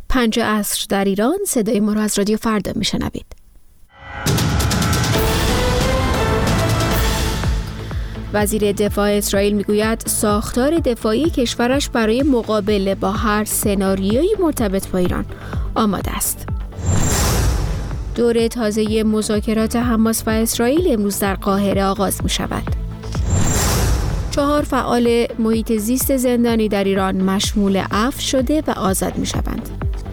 5 عصر در ایران. صدای ما را از رادیو فردا میشنوید. وزیر دفاع اسرائیل میگوید ساختار دفاعی کشورش برای مقابله با هر سناریویی مرتبط با ایران آماده است. دوره تازه مذاکرات حماس و اسرائیل امروز در قاهره آغاز می شود. 4 فعال محیط زیست زندانی در ایران مشمول عفو شده و آزاد می شوند.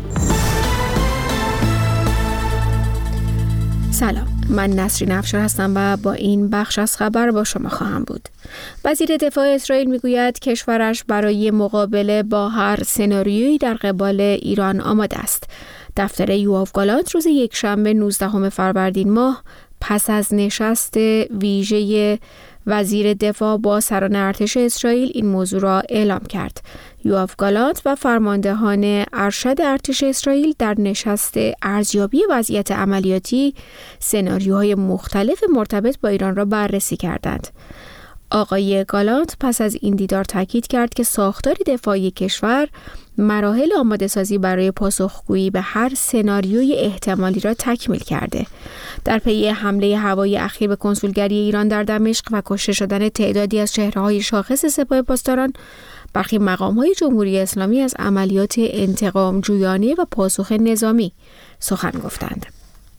سلام، من نسرین افشار هستم و با این بخش از خبر با شما خواهم بود. وزیر دفاع اسرائیل میگوید کشورش برای مقابله با هر سناریویی در قبال ایران آماده است. دفتر یوآف گالانت روز یکشنبه 19 فروردین ماه پس از نشست ویژه وزیر دفاع با سران ارتش اسرائیل این موضوع را اعلام کرد. یوآف گالانت و فرماندهان ارشد ارتش اسرائیل در نشست ارزیابی وضعیت عملیاتی سناریوهای مختلف مرتبط با ایران را بررسی کردند. آقای گالانت پس از این دیدار تاکید کرد که ساختار دفاعی کشور مراحل آماده سازی برای پاسخگویی به هر سناریوی احتمالی را تکمیل کرده. در پی حمله هوایی اخیر به کنسولگری ایران در دمشق و کشته شدن تعدادی از چهره‌های شاخص سپاه پاسداران، برخی مقام‌های جمهوری اسلامی از عملیات انتقام جویانه و پاسخ نظامی سخن گفتند.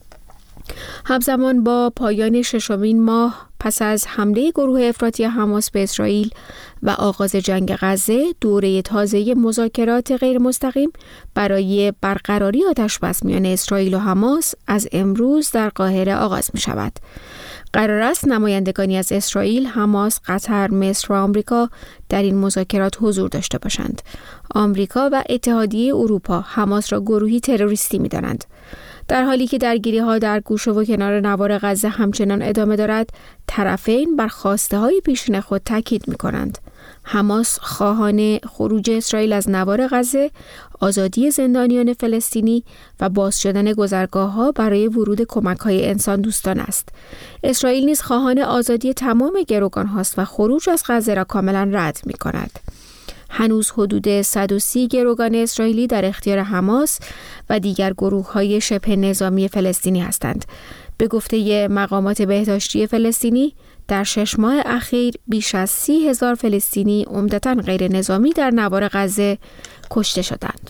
همزمان با پایان 6مین ماه پس از حمله گروه افراطی حماس به اسرائیل و آغاز جنگ غزه، دوره تازه مذاکرات غیر مستقیم برای برقراری آتش‌بس میان اسرائیل و حماس از امروز در قاهره آغاز می شود. قرار است نمایندگانی از اسرائیل، حماس، قطر، مصر و آمریکا در این مذاکرات حضور داشته باشند. آمریکا و اتحادیه اروپا حماس را گروهی تروریستی می دانند. در حالی که درگیری‌ها در گوشه و کنار نوار غزه همچنان ادامه دارد، طرفین بر خواسته‌های پیشین خود تاکید می‌کنند. حماس خواهان خروج اسرائیل از نوار غزه، آزادی زندانیان فلسطینی و باز شدن گذرگاه‌ها برای ورود کمک‌های انسان دوستان است. اسرائیل نیز خواهان آزادی تمام گروگان‌هاست و خروج از غزه را کاملا رد می‌کند. هنوز حدود 130 گروگان اسرائیلی در اختیار حماس و دیگر گروه‌های شبه نظامی فلسطینی هستند. به گفته مقامات بهداشتی فلسطینی، در 6 ماه اخیر بیش از 30,000 فلسطینی عمدتاً غیر نظامی در نوار غزه کشته شدند.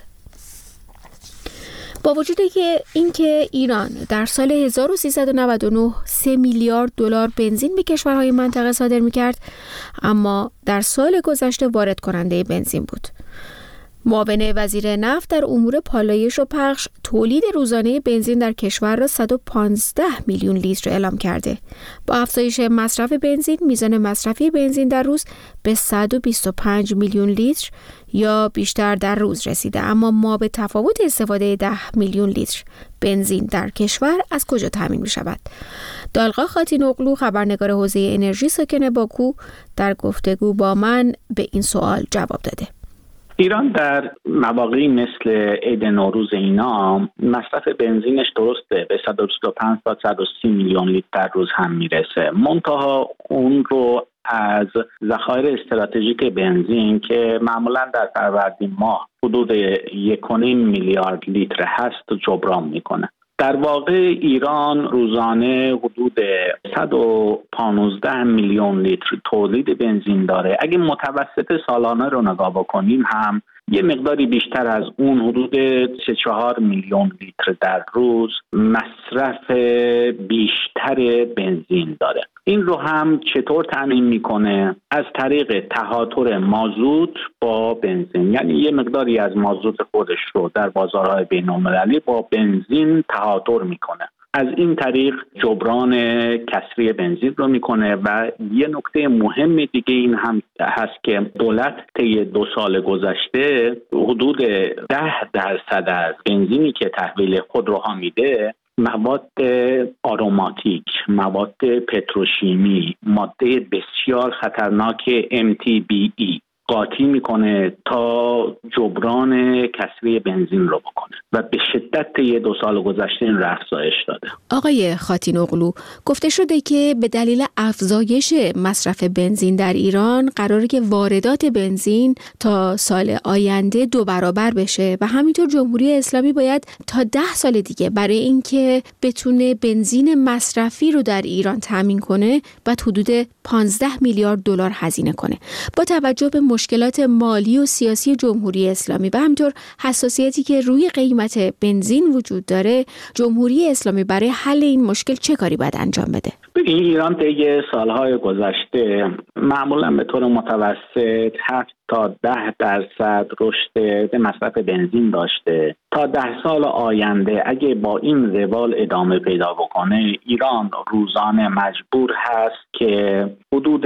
با وجود اینکه ایران در سال 1399 3 میلیارد دلار بنزین به کشورهای منطقه صادر می‌کرد، اما در سال گذشته وارد کننده بنزین بود. معاون وزیر نفت در امور پالایش و پخش تولید روزانه بنزین در کشور را 115 میلیون لیتر اعلام کرده. با افزایش مصرف بنزین، میزان مصرفی بنزین در روز به 125 میلیون لیتر یا بیشتر در روز رسیده. اما ما به تفاوت استفاده 10 میلیون لیتر بنزین در کشور از کجا تامین می شود؟ دالقا خاتینوغلو، خبرنگار حوزه انرژی ساکن باکو، در گفتگو با من به این سوال جواب داده. ایران در مواقعی مثل عید نوروز اینا مصرف بنزینش درسته به 125 تا 130 میلیون لیتر در روز هم میرسه. منتها اون رو از ذخایر استراتژیک بنزین که معمولا در فروردین ماه حدود 1.5 میلیارد لیتر هست جبران میکنه. در واقع ایران روزانه حدود 115 میلیون لیتر تولید بنزین داره. اگه متوسط سالانه رو نگاه بکنیم هم یه مقداری بیشتر از اون، حدود 3-4 میلیون لیتر در روز مصرف بیشتر بنزین داره. این رو هم چطور تامین میکنه؟ از طریق تهاتر مازوت با بنزین، یعنی یه مقداری از مازوت خودش رو در بازارهای بین‌المللی با بنزین تهاتر میکنه. از این طریق جبران کسری بنزین رو میکنه. و یه نکته مهم دیگه این هم هست که دولت طی 2 سال گذشته حدود 10% از بنزینی که تحویل خودروها میده مواد آروماتیک، مواد پتروشیمی، ماده بسیار خطرناک MTBE قاطی میکنه تا جبران کسری بنزین رو بکنه و به شدت طی 2 سال گذشته این رو افزایش داده. آقای خاتینوغلو، گفته شده که به دلیل افزایش مصرف بنزین در ایران قراره که واردات بنزین تا سال آینده 2 برابر بشه و همینطور جمهوری اسلامی باید تا 10 سال دیگه برای اینکه بتونه بنزین مصرفی رو در ایران تامین کنه باید حدود 15 میلیارد دلار هزینه کنه. با توجه به مشکلات مالی و سیاسی جمهوری اسلامی و همینطور حساسیتی که روی قیمت بنزین وجود داره، جمهوری اسلامی برای حل این مشکل چه کاری باید انجام بده؟ این ایران طی سالهای گذشته معمولا به طور متوسط 7 تا 10% رشد مصرف بنزین داشته. تا 10 سال آینده اگه با این روال ادامه پیدا بکنه، ایران روزانه مجبور هست که حدود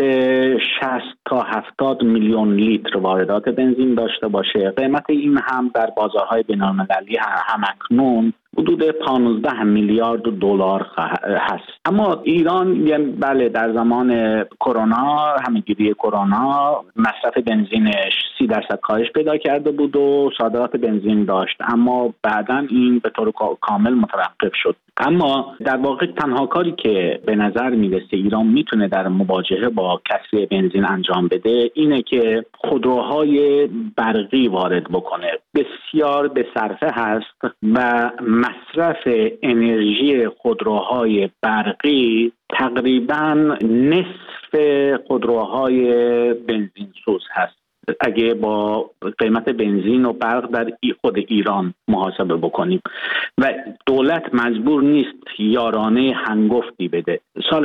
60 تا 70 میلیون لیتر واردات بنزین داشته باشه. قیمت این هم در بازارهای بین‌المللی همکنون حدود 15 میلیارد دلار هست. اما ایران بله در زمان کرونا، همه‌گیری کرونا، مصرف بنزینش 30% کاهش پیدا کرده بود و صادرات بنزین داشت، اما بعداً این به طور کامل متوقف شد. اما در واقع تنها کاری که به نظر میرسه ایران میتونه در مواجهه با کسری بنزین انجام بده اینه که خودروهای برقی وارد بکنه. بسیار به صرفه هست و مصرف انرژی خودروهای برقی تقریباً نصف خودروهای بنزین سوز هست اگه با قیمت بنزین و برق در خود ایران محاسبه بکنیم، و دولت مجبور نیست یارانه هنگفتی بده. سال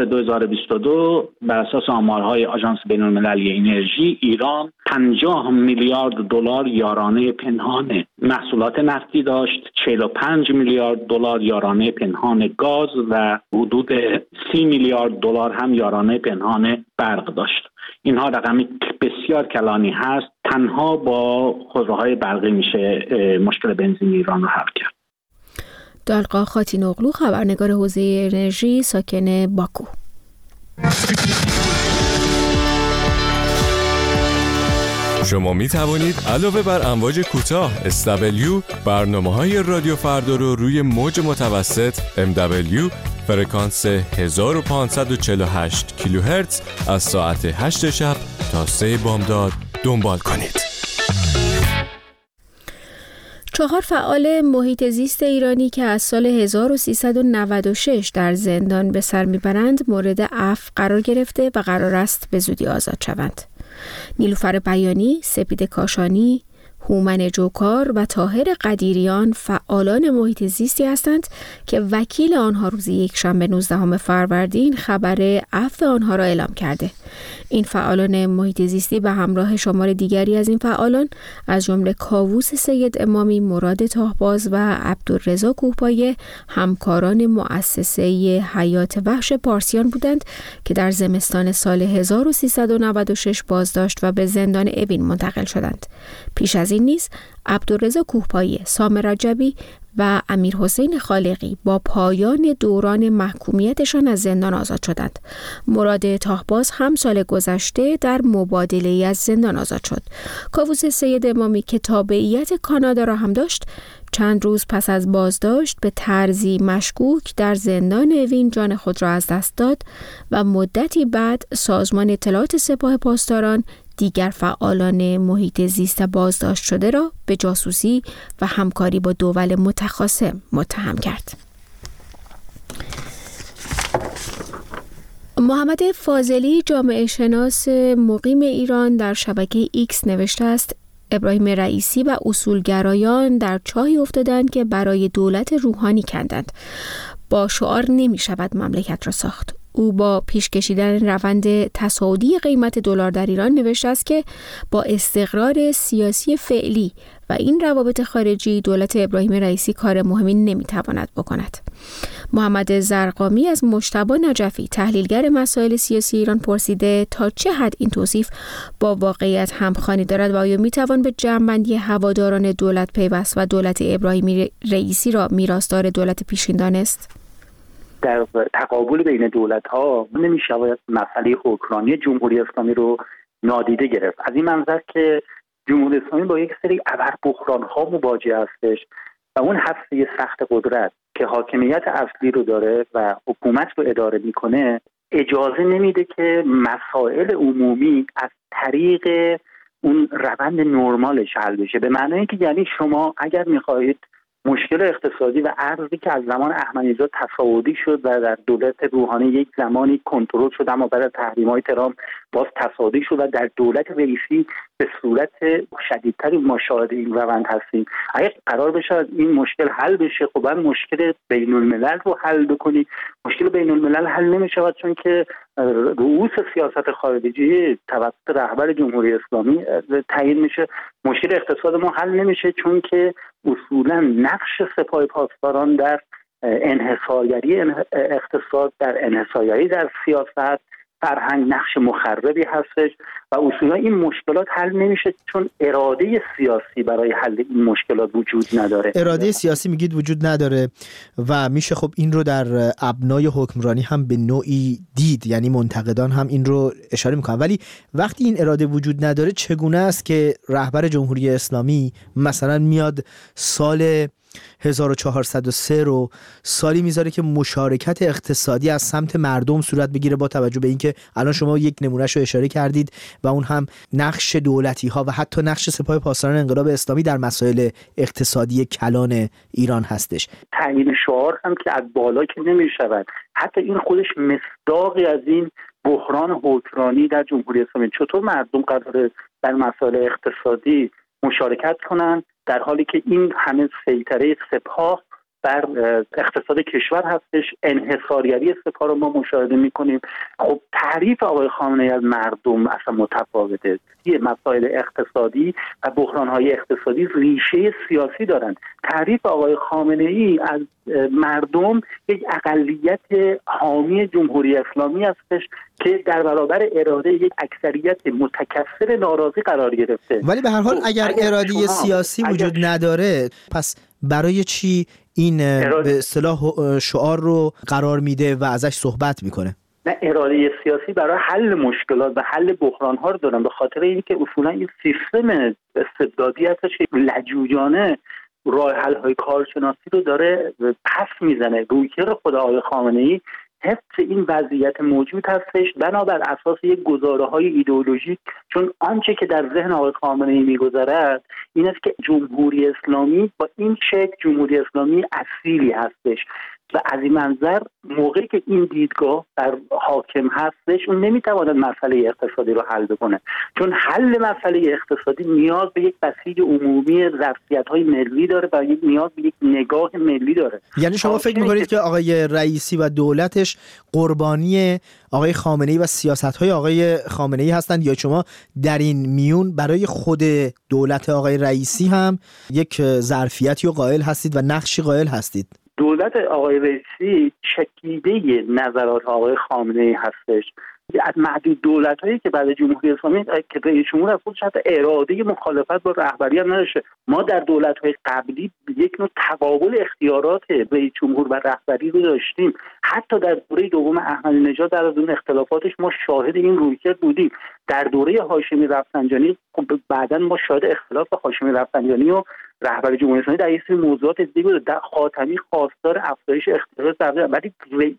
2022 بر اساس آمارهای آژانس بین‌المللی انرژی، ایران 50 میلیارد دلار یارانه پنهان محصولات نفتی داشت، 45 میلیارد دلار یارانه پنهان گاز و حدود 30 میلیارد دلار هم یارانه پنهان برق داشت. اینها رقمی بسیار کلانی هست. تنها با خودروهای برقی میشه مشکل بنزین ایران رو حل کرد. دالقا خاتینوغلو، خبرنگار حوزه انرژی ساکن باکو. شما می توانید علاوه بر امواج کوتاه SW برنامه‌های رادیو فردا رو روی موج متوسط MW فرکانس 1548 کیلوهرتز از ساعت 8 شب تا 3 بامداد دنبال کنید. 4 فعال محیط زیست ایرانی که از سال 1396 در زندان به سر میبرند مورد عفو قرار گرفته و قرار است به زودی آزاد شوند. نیلوفر بیانی، سپید کاشانی، هومن جوکار و طاهر قدیریان فعالان محیط زیستی هستند که وکیل آنها روز یکشنبه 19 فروردین خبر عفو آنها را اعلام کرده. این فعالان محیط زیستی به همراه شمار دیگری از این فعالان از جمله کاووس سید امامی، مراد تاهباز و عبدالرضا کوهپایه همکاران مؤسسه حیات وحش پارسیان بودند که در زمستان سال 1396 بازداشت و به زندان اوین منتقل شدند. پیش از این نیز عبدالرضا کوهپایه، سام رجبی و امیرحسین خالقی با پایان دوران محکومیتشان از زندان آزاد شدند. مراد تاهباز هم سال گذشته در مبادله‌ای از زندان آزاد شد. کاووس سید امامی که تابعیت کانادا را هم داشت، چند روز پس از بازداشت به طرزی مشکوک در زندان اوین جان خود را از دست داد و مدتی بعد سازمان اطلاعات سپاه پاسداران دیگر فعالان محیط زیست بازداشت شده را به جاسوسی و همکاری با دول متخاصم متهم کرد. محمد فاضلی، جامعه شناس مقیم ایران، در شبکه ایکس نوشته است ابراهیم رئیسی و اصولگرایان در چاهی افتادند که برای دولت روحانی کندند. با شعار نمی شود مملکت را ساخت. او با پیش کشیدن روند تصاعدی قیمت دلار در ایران نوشته است که با استقرار سیاسی فعلی و این روابط خارجی دولت ابراهیم رئیسی کار مهمی نمیتواند بکند. محمد زرقامی از مجتبی نجفی، تحلیلگر مسائل سیاسی ایران، پرسیده تا چه حد این توصیف با واقعیت همخوانی دارد و آیا میتوان به جمع‌بندی هواداران دولت پیوست و دولت ابراهیم رئیسی را میراثدار دولت پیشین دانست؟ در تقابل بین دولت‌ها نمی‌شود مسئله حکمرانی جمهوری اسلامی رو نادیده گرفت. از این منظر که جمهوری اسلامی با یک سری ابربحران‌ها مواجه هستش و اون هسته سخت قدرت که حاکمیت اصلی رو داره و حکومت رو اداره میکنه اجازه نمیده که مسائل عمومی از طریق اون روند نرمالش حل بشه. به معنی که یعنی شما اگر میخواهید مشکل اقتصادی و ارزی که از زمان احمدی‌نژاد تصاعدی شد و در دولت روحانی یک زمانی کنترل شد اما بعد از تحریم‌های ترامپ باز تصاعدی شد و در دولت رئیسی به صورت شدیدتری ما شاهد این روند هستیم. اگر قرار بشه این مشکل حل بشه، خب باید مشکل بین الملل رو حل بکنی. مشکل بین الملل حل نمی‌شود چون که رؤوس سیاست خارجی توسط رهبر جمهوری اسلامی تعیین میشه. مشکل اقتصاد ما حل نمیشه چون که اصولا نقش سپاه پاسداران در انحصارگری اقتصاد، در انحصارگری در سیاست، فرهنگ نقش مخربی هستش و اصولا این مشکلات حل نمیشه چون اراده سیاسی برای حل این مشکلات وجود نداره. اراده سیاسی میگید وجود نداره و میشه خب این رو در ابنای حکمرانی هم به نوعی دید، یعنی منتقدان هم این رو اشاره میکنن. ولی وقتی این اراده وجود نداره چگونه است که رهبر جمهوری اسلامی مثلا میاد سال 1403 رو سالی میذاره که مشارکت اقتصادی از سمت مردم صورت بگیره، با توجه به اینکه الان شما یک نمونهش رو اشاره کردید و اون هم نقش دولتی ها و حتی نقش سپاه پاسداران انقلاب اسلامی در مسائل اقتصادی کلان ایران هستش. تعیین شعار هم که از بالا که نمیشود، حتی این خودش مصداقی از این بحران حکمرانی در جمهوری اسلامی. چطور مردم قراره در مسائل اقتصادی مشارکت کنن در حالی که این همه سیطره سپاه بر اقتصاد کشور هستش؟ انحصارگری سپاه رو ما مشاهده میکنیم. خب تعریف آقای خامنه‌ای از مردم اصلا متفاوته. مسائل اقتصادی و بحران‌های اقتصادی ریشه سیاسی دارند. تعریف آقای خامنه‌ای از مردم یک اقلیت حامی جمهوری اسلامی هستش که در برابر اراده یک اکثریت متکثر ناراضی قرار گرفته. ولی به هر حال اگر اراده سیاسی وجود نداره، پس برای چی این به اصطلاح شعار رو قرار میده و ازش صحبت میکنه؟ نه، اراده سیاسی برای حل مشکلات و حل بحران‌ها رو دارن، به خاطر اینکه اصولا این سیستم استبدادی هستش که لجوجانه راه حل‌های کارشناسی رو داره پس میزنه. رویکرد خود آقای خامنه‌ای حفظ این وضعیت موجود هستش بنابر اساس یک گزاره‌های ایدئولوژیک، چون آنچه که در ذهن آقای خامنه‌ای می‌گذرد این است که جمهوری اسلامی با این شکل جمهوری اسلامی اصیلی هستش و از این منظر موقعی که این دیدگاه در حاکم هستش اون نمیتواند مسئله اقتصادی رو حل بکنه، چون حل مسئله اقتصادی نیاز به یک بسیج عمومی ظرفیت‌های ملی داره و نیاز به یک نگاه ملی داره. یعنی شما فکر می‌کنید که آقای رئیسی و دولتش قربانی آقای خامنه‌ای و سیاست‌های آقای خامنه‌ای هستند، یا شما در این میون برای خود دولت آقای رئیسی هم یک ظرفیتی رو قائل هستید و نقشی قائل هستید؟ دولت آقای رئیسی چکیده نظرات آقای خامنه‌ای هستش. از معدود دولت‌هایی که بعد جمهوری اسلامی که رئیس جمهور از خودش حتی اراده مخالفت با رهبری هم نداشته. ما در دولت‌های قبلی یک نوع تقابل اختیارات رئیس جمهور و رهبری رو داشتیم. حتی در دوره دوم احمدی‌نژاد در اون اختلافاتش ما شاهد این رویکرد بودیم. در دوره هاشمی رفسنجانی بعداً ما شاهد اختلاف هاشمی رفسنجانی و رهبر جمهوری اسلامی در این سری موضوعات دیگه بود. در خاتمی خواستار افزایش اختلاف در ولی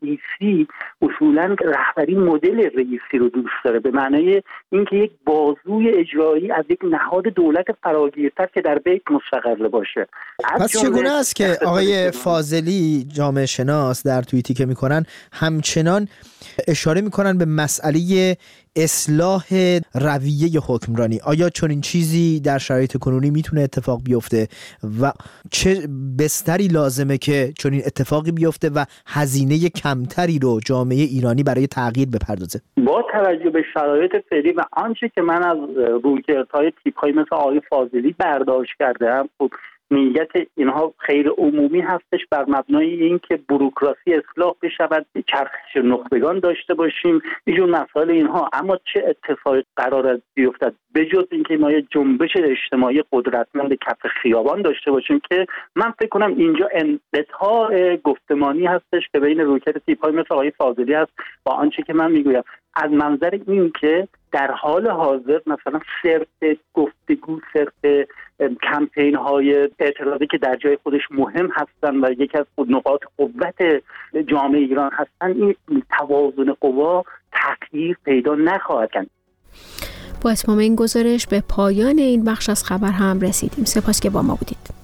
رئیسی اصولاً رهبری مدل رئیسی رو دوست داره، به معنای اینکه یک بازوی اجرایی از یک نهاد دولت فراگیرتر که در بیت مستقر باشه. پس چگونه است که آقای فاضلی جامعه شناس در توییتی که میکنن همچنان اشاره میکنن به مسئله اصلاح رویه حکمرانی؟ آیا چنین چیزی در شرایط کنونی میتونه اتفاق بیفته و چه بستری لازمه که چنین اتفاقی بیفته و هزینه کمتری رو جامعه ایرانی برای تغییر بپردازه؟ با توجه به شرایط فعلی و آنچه که من از رویکردهای تیپ‌های مثل آقای فاضلی برداشت کردم، خب نیت اینها خیر عمومی هستش بر مبنای اینکه بوروکراسی اصلاح بشود، چرخش نخبگان داشته باشیم، اینجور مسائل اینها. اما چه اتفاقی قرار است بیفتد بجز اینکه ما یه جنبش اجتماعی قدرتمند کف خیابان داشته باشیم که من فکر کنم اینجا انقطاع گفتمانی هستش که بین رویکرد تیپ‌های مثل آقای فاضلی هست با آنچه که من میگویم. از منظر این که در حال حاضر مثلا صرف گفتگو، صرف کمپین های اعتراضی که در جای خودش مهم هستن و یکی از نقاط قوت جامعه ایران هستن، این توازن قوا تغییر پیدا نخواهد کرد. با اتمام این گزارش به پایان این بخش از خبر هم رسیدیم. سپاس که با ما بودید.